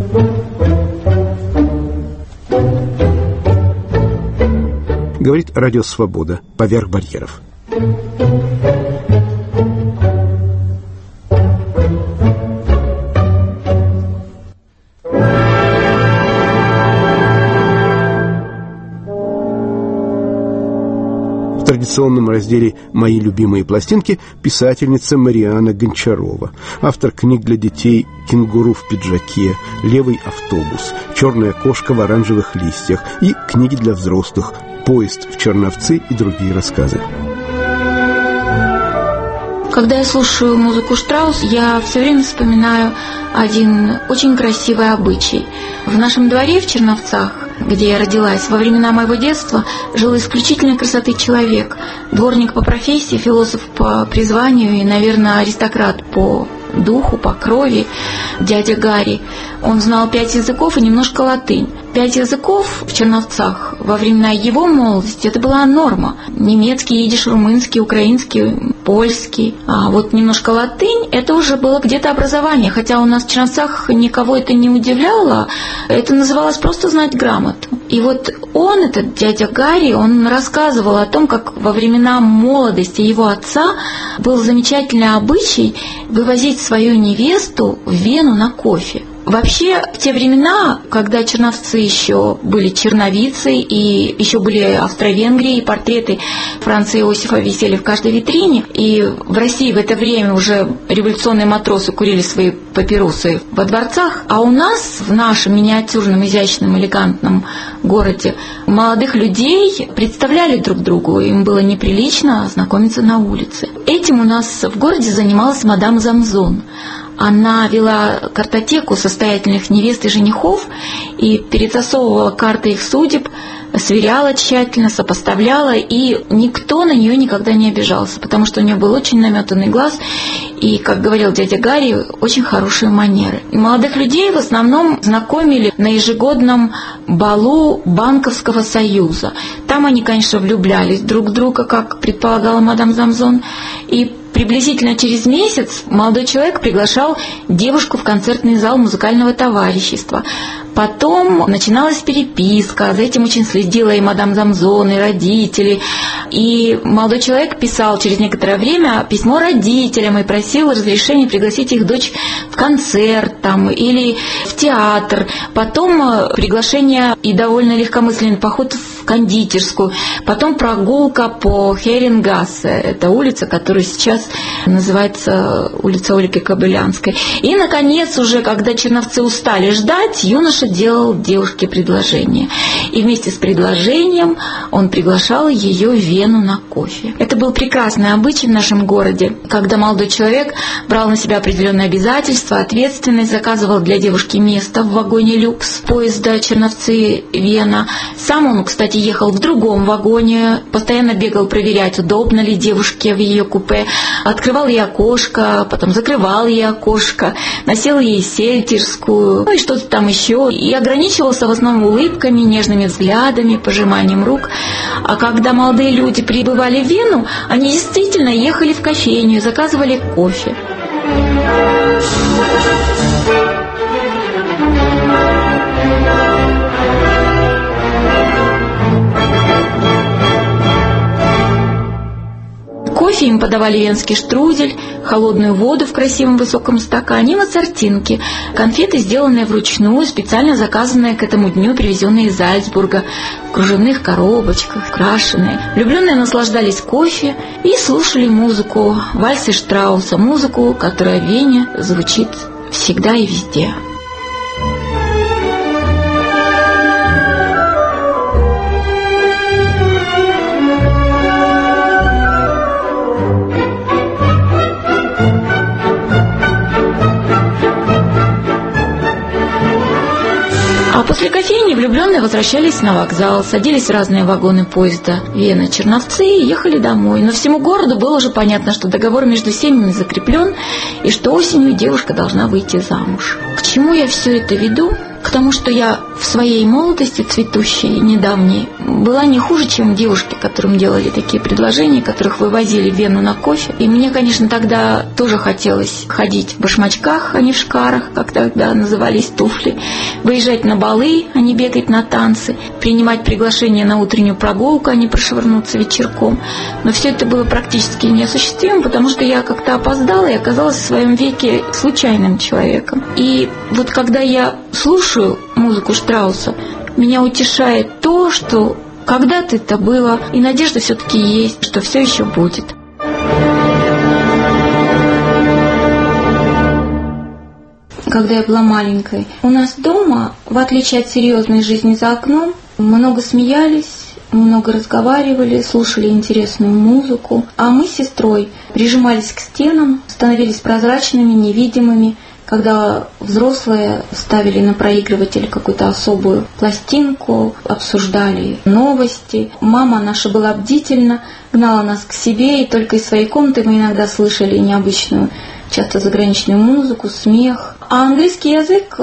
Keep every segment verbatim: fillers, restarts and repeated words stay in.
Говорит Радио Свобода. Поверх барьеров. В традиционном разделе «Мои любимые пластинки» писательница Марианна Гончарова, автор книг для детей «Кенгуру в пиджаке», «Левый автобус», «Черная кошка в оранжевых листьях» и книги для взрослых «Поезд в Черновцы» и другие рассказы. Когда я слушаю музыку Штрауса, я все время вспоминаю один очень красивый обычай. В нашем дворе в Черновцах, где я родилась, во времена моего детства жил исключительной красоты человек. Дворник по профессии, философ по призванию и, наверное, аристократ по духу, по крови, дядя Гарри. Он знал пять языков и немножко латынь. Пять языков в Черновцах во времена его молодости это была норма. Немецкий, идиш, румынский, украинский, польский. А вот немножко латынь это уже было где-то образование. Хотя у нас в Черновцах никого это не удивляло. Это называлось просто знать грамоту. И вот он, этот дядя Гарри, он рассказывал о том, как во времена молодости его отца был замечательный обычай вывозить свою невесту в Вену на кофе. Вообще, в те времена, когда черновцы еще были черновицей, и еще были Австро-Венгрии, и портреты Франца Иосифа висели в каждой витрине, и в России в это время уже революционные матросы курили свои папиросы во дворцах, а у нас, в нашем миниатюрном, изящном, элегантном городе, молодых людей представляли друг другу, им было неприлично знакомиться на улице. Этим у нас в городе занималась мадам Замзон. Она вела картотеку состоятельных невест и женихов и перетасовывала карты их судеб, сверяла тщательно, сопоставляла, и никто на нее никогда не обижался, потому что у нее был очень наметанный глаз и, как говорил дядя Гарри, очень хорошие манеры. И молодых людей в основном знакомили на ежегодном балу Банковского союза. Там они, конечно, влюблялись друг в друга, как предполагала мадам Замзон, и приблизительно через месяц молодой человек приглашал девушку в концертный зал музыкального товарищества. Потом начиналась переписка, за этим очень следила и мадам Замзон, и родители. И молодой человек писал через некоторое время письмо родителям и просил разрешения пригласить их дочь в концерт там, или в театр. Потом приглашение и довольно легкомысленный поход в кондитерскую. Потом прогулка по Херингассе, это улица, которая сейчас называется улица Ольги Кобылянской. И, наконец, уже когда черновцы устали ждать, юноша делал девушке предложение. И вместе с предложением он приглашал ее в Вену на кофе. Это был прекрасный обычай в нашем городе, когда молодой человек брал на себя определенные обязательства, ответственность, заказывал для девушки место в вагоне люкс поезда Черновцы-Вена. Сам он, кстати, ехал в другом вагоне, постоянно бегал проверять, удобно ли девушке в ее купе, открывал ей окошко, потом закрывал ей окошко, носил ей сельтерскую, ну и что-то там еще, и ограничивался в основном улыбками, нежными взглядами, пожиманием рук. А когда молодые люди прибывали в Вену, они действительно ехали в кофейню, заказывали кофе. Кофе им подавали венский штрудель, холодную воду в красивом высоком стакане и мацартинки, конфеты, сделанные вручную, специально заказанные к этому дню, привезенные из Зальцбурга, в кружевных коробочках, крашеные. Влюбленные наслаждались кофе и слушали музыку, вальсы Штрауса, музыку, которая в Вене звучит всегда и везде. А после кофейни влюбленные возвращались на вокзал, садились в разные вагоны поезда Вена-Черновцы и ехали домой. Но всему городу было уже понятно, что договор между семьями закреплен и что осенью девушка должна выйти замуж. К чему я все это веду? к тому, что я в своей молодости цветущей, недавней, была не хуже, чем девушки, которым делали такие предложения, которых вывозили в Вену на кофе. И мне, конечно, тогда тоже хотелось ходить в башмачках, а не в шкарах, как тогда назывались туфли, выезжать на балы, а не бегать на танцы, принимать приглашение на утреннюю прогулку, а не прошвырнуться вечерком. Но все это было практически неосуществимо, потому что я как-то опоздала и оказалась в своем веке случайным человеком. И вот когда я слушаю музыку Штрауса, меня утешает то, что когда-то это было, и надежда все-таки есть, что все еще будет. Когда я была маленькой, у нас дома, в отличие от серьезной жизни за окном, много смеялись, много разговаривали, слушали интересную музыку, а мы с сестрой прижимались к стенам, становились прозрачными, невидимыми, когда взрослые ставили на проигрыватель какую-то особую пластинку, обсуждали новости. Мама наша была бдительна, гнала нас к себе, и только из своей комнаты мы иногда слышали необычную, часто заграничную музыку, смех. А английский язык,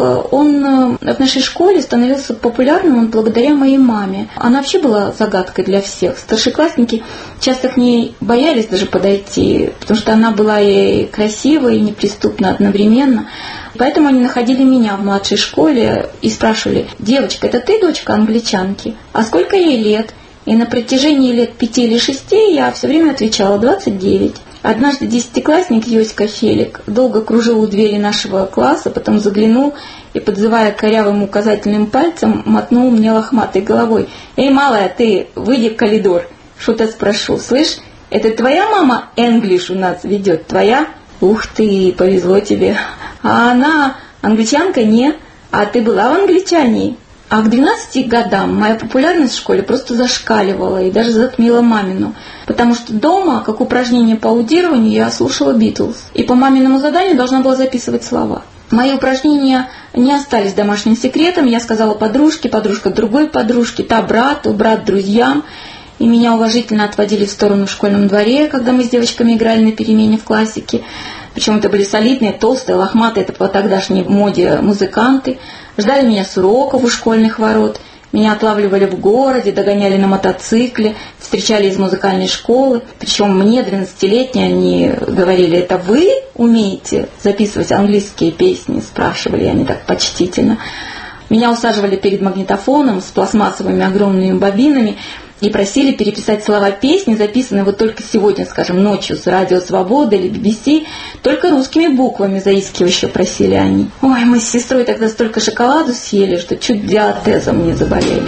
он в нашей школе становился популярным благодаря моей маме. Она вообще была загадкой для всех. Старшеклассники часто к ней боялись даже подойти, потому что она была и красива, и неприступна одновременно. Поэтому они находили меня в младшей школе и спрашивали: «Девочка, это ты дочка англичанки? А сколько ей лет?» И на протяжении лет пяти или шести я все время отвечала: двадцать девять. Однажды десятиклассник Йоська Фелик долго кружил у двери нашего класса, потом заглянул и, подзывая корявым указательным пальцем, мотнул мне лохматой головой: «Эй, малая, ты выйди в коридор. Что-то спрошу. Слышь, это твоя мама English у нас ведет? Твоя? Ух ты, повезло тебе. А она англичанка? Не. А ты была в англичане?» А к двенадцати годам моя популярность в школе просто зашкаливала и даже затмила мамину, потому что дома, как упражнение по аудированию, я слушала Битлз, и по маминому заданию должна была записывать слова. Мои упражнения не остались домашним секретом, я сказала подружке, подружка другой подружке, та брату, брат друзьям, и меня уважительно отводили в сторону в школьном дворе, когда мы с девочками играли на перемене в классике. Причем это были солидные, толстые, лохматые, это по тогдашней моде музыканты. Ждали меня с уроков у школьных ворот. Меня отлавливали в городе, догоняли на мотоцикле, встречали из музыкальной школы. Причем мне, двенадцатилетней, они говорили: «Это вы умеете записывать английские песни?» Спрашивали они так почтительно. Меня усаживали перед магнитофоном с пластмассовыми огромными бобинами и просили переписать слова песни, записанные вот только сегодня, скажем, ночью с радио «Свобода» или би би си, только русскими буквами, заискивающе просили они. Ой, мы с сестрой тогда столько шоколаду съели, что чуть диатезом не заболели.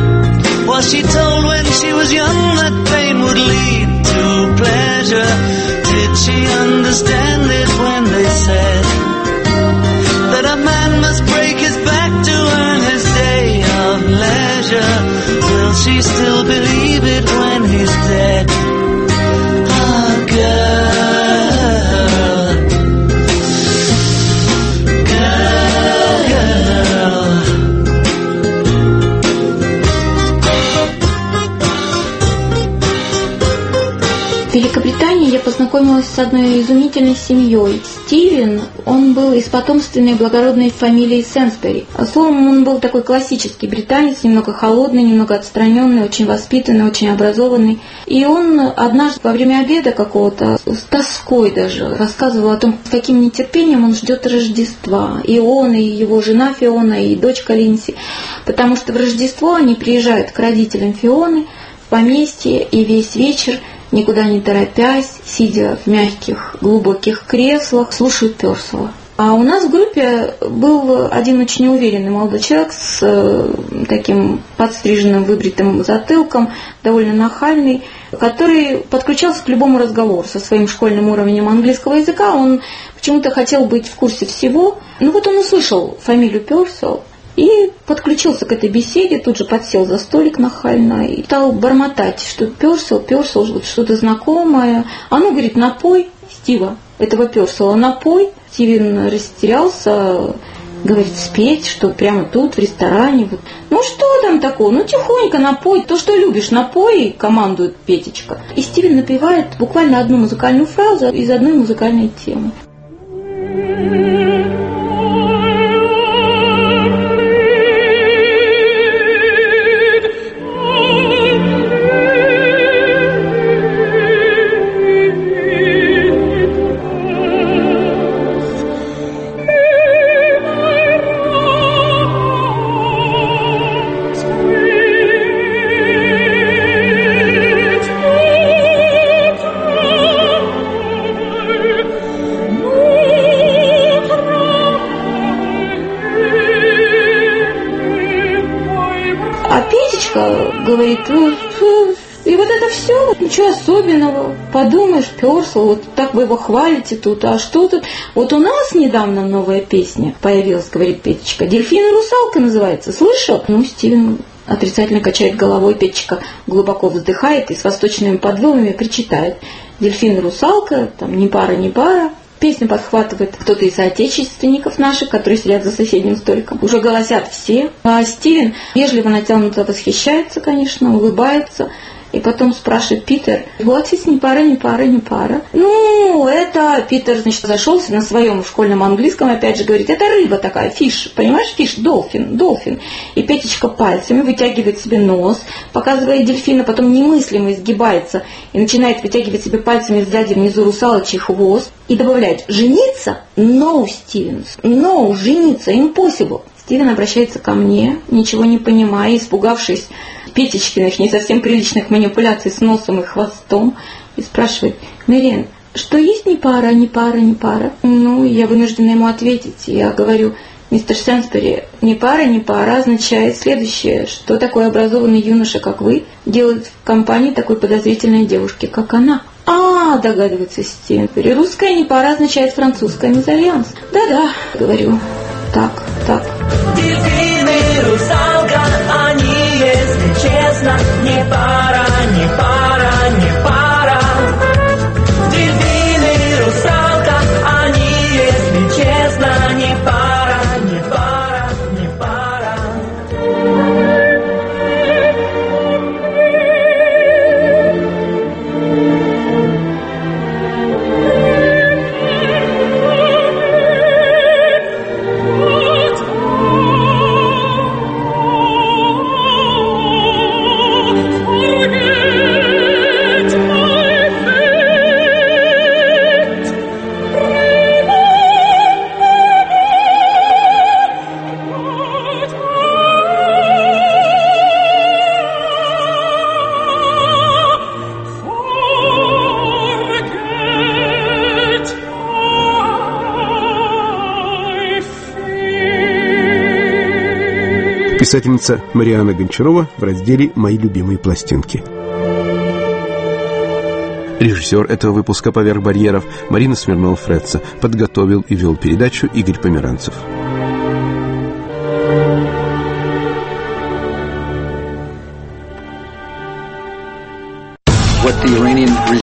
Well, she told when she was young that pain would lead to pleasure. Did she understand it when they said that a man must break his back to earn his day of leisure? Will she still believe it when he's dead? Oh, girl, girl, girl. В Великобритании я познакомилась с одной изумительной семьей. Стивен, он был из потомственной благородной фамилии Сенсбери. А словом, он был такой классический британец, немного холодный, немного отстраненный, очень воспитанный, очень образованный. И он однажды во время обеда какого-то, с тоской даже, рассказывал о том, с каким нетерпением он ждет Рождества. И он, и его жена Фиона, и дочка Линси. Потому что в Рождество они приезжают к родителям Фионы в поместье, и весь вечер, никуда не торопясь, сидя в мягких, глубоких креслах, слушают Пёрсела. А у нас в группе был один очень неуверенный молодой человек с э, таким подстриженным, выбритым затылком, довольно нахальный, который подключался к любому разговору со своим школьным уровнем английского языка. Он почему-то хотел быть в курсе всего. Ну вот он услышал фамилию Пёрсел и подключился к этой беседе, тут же подсел за столик нахально и стал бормотать, что Пёрсел, Пёрсел, вот что-то знакомое. А ну, говорит, напой Стива, этого Пёрсела, напой. Стивен растерялся, говорит, спеть, что прямо тут, в ресторане. Вот. Ну что там такого? Ну тихонько напой, то, что любишь, напой, командует Петечка. И Стивен напевает буквально одну музыкальную фразу из одной музыкальной темы. Петечка говорит: и вот это все, ничего особенного. Подумаешь, Персел, вот так вы его хвалите тут, а что тут? Вот у нас недавно новая песня появилась, говорит Петечка. «Дельфин и русалка» называется. Слышал? Ну, Стивен отрицательно качает головой, Петечка глубоко вздыхает и с восточными подвывами причитает: «Дельфин и русалка, там ни пара, ни пара». Песню подхватывает кто-то из соотечественников наших, которые сидят за соседним столиком. Уже голосят все. А Стивен вежливо натянуто восхищается, конечно, улыбается. И потом спрашивает: «Питер, вот ведь ни пара, ни пара, ни пара». Ну, это Питер, значит, зашелся на своем школьном английском, опять же говорит: «Это рыба такая, фиш, понимаешь, фиш, долфин, долфин». И Петечка пальцами вытягивает себе нос, показывая дельфина, потом немыслимо изгибается и начинает вытягивать себе пальцами сзади внизу русалочий хвост и добавляет: «Жениться? No, Стивен, no, жениться, impossible». Стивен обращается ко мне, ничего не понимая, испугавшись Петечкиных не совсем приличных манипуляций с носом и хвостом, и спрашивает: «Мэриэн, что есть ни пара, ни пара, ни пара?» Ну, я вынуждена ему ответить. Я говорю: «Мистер Сенсбери, ни пара, ни пара означает следующее: что такой образованный юноша, как вы, делает в компании такой подозрительной девушки, как она». «А, — догадывается Стивен, — русская ни пара означает французская мезальянс». «Да-да, — говорю, — так, так». Дельфины, русалка, они, если честно, не пара, не пара, не пара. Дельфины, русалка, они, если честно, не пара, не пара, не пара. Писательница Марианна Гончарова в разделе «Мои любимые пластинки». Режиссер этого выпуска «Поверх барьеров» Марина Смирнова-Фретца. Подготовил и вел передачу Игорь Померанцев. What the Iranian